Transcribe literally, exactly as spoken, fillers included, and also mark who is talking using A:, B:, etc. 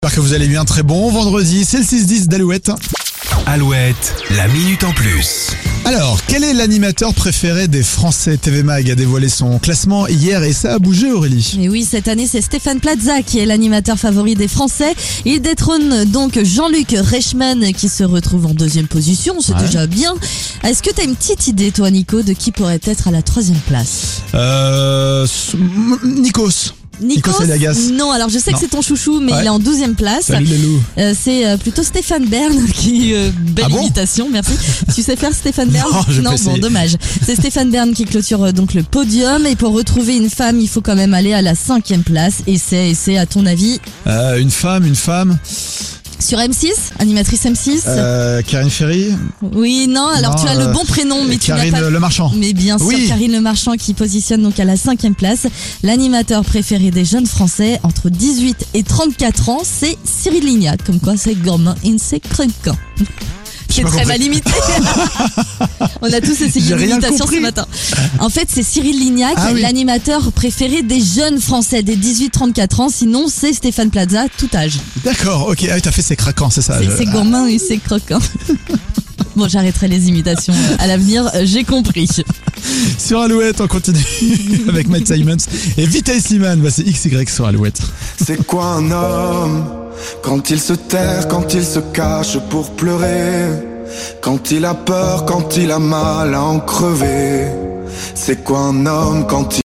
A: J'espère que vous allez bien, très bon vendredi, c'est le six dix d'Alouette.
B: Alouette, la minute en plus.
A: Alors, quel est l'animateur préféré des Français? T V Mag a dévoilé son classement hier et ça a bougé, Aurélie.
C: Et oui, cette année, c'est Stéphane Plaza qui est l'animateur favori des Français. Il détrône donc Jean-Luc Reichmann qui se retrouve en deuxième position, c'est
A: Ouais.
C: déjà bien. Est-ce que tu as une petite idée, toi, Nico, de qui pourrait être à la troisième place?
A: Euh... Nikos.
C: Nikos
A: Nikos Aliagas.
C: Non, alors je sais
A: Non.
C: que c'est ton chouchou, mais
A: Ouais.
C: il est en douzième place.
A: Salut les loups.
C: Euh, c'est euh, plutôt Stéphane Bern qui... Euh, belle
A: Ah bon
C: imitation, merci. Tu sais faire Stéphane Bern?
A: Non, je vais pas
C: bon,
A: essayer.
C: dommage. C'est Stéphane Bern qui clôture euh, donc le podium. Et pour retrouver une femme, il faut quand même aller à la cinquième place. Et c'est, et c'est à ton avis,
A: Euh, une femme, une femme.
C: sur M six, animatrice M six.
A: Euh, Karine Ferry.
C: Oui, non, alors
A: Non,
C: tu as
A: euh,
C: le bon prénom, mais tu n'as
A: Karine
C: pas...
A: Le Marchand.
C: Mais bien sûr,
A: Oui.
C: Karine Le Marchand qui positionne donc à la cinquième place. L'animateur préféré des jeunes Français entre dix-huit et trente-quatre ans, c'est Cyril Lignac. Comme quoi, c'est gourmand et c'est croquant. C'est
A: pas
C: très
A: compris.
C: mal imité. On a tous essayé
A: J'ai rien
C: l'imitation
A: compris.
C: ce matin. En fait, c'est Cyril Lignac,
A: Ah oui.
C: l'animateur préféré des jeunes Français des dix-huit trente-quatre ans. Sinon, c'est Stéphane Plaza, tout âge.
A: D'accord, ok. Ah oui, t'as fait ses craquants, c'est ça.
C: C'est
A: je-
C: c'est gourmand et c'est croquant. Bon, j'arrêterai les imitations à l'avenir, j'ai compris.
A: Sur Alouette, on continue avec Matt Simons et Vita Slimane. Bah, c'est X Y sur Alouette.
D: C'est quoi un homme? Quand il se terre, quand il se cache pour pleurer, quand il a peur, quand il a mal à en crever. C'est quoi un homme quand il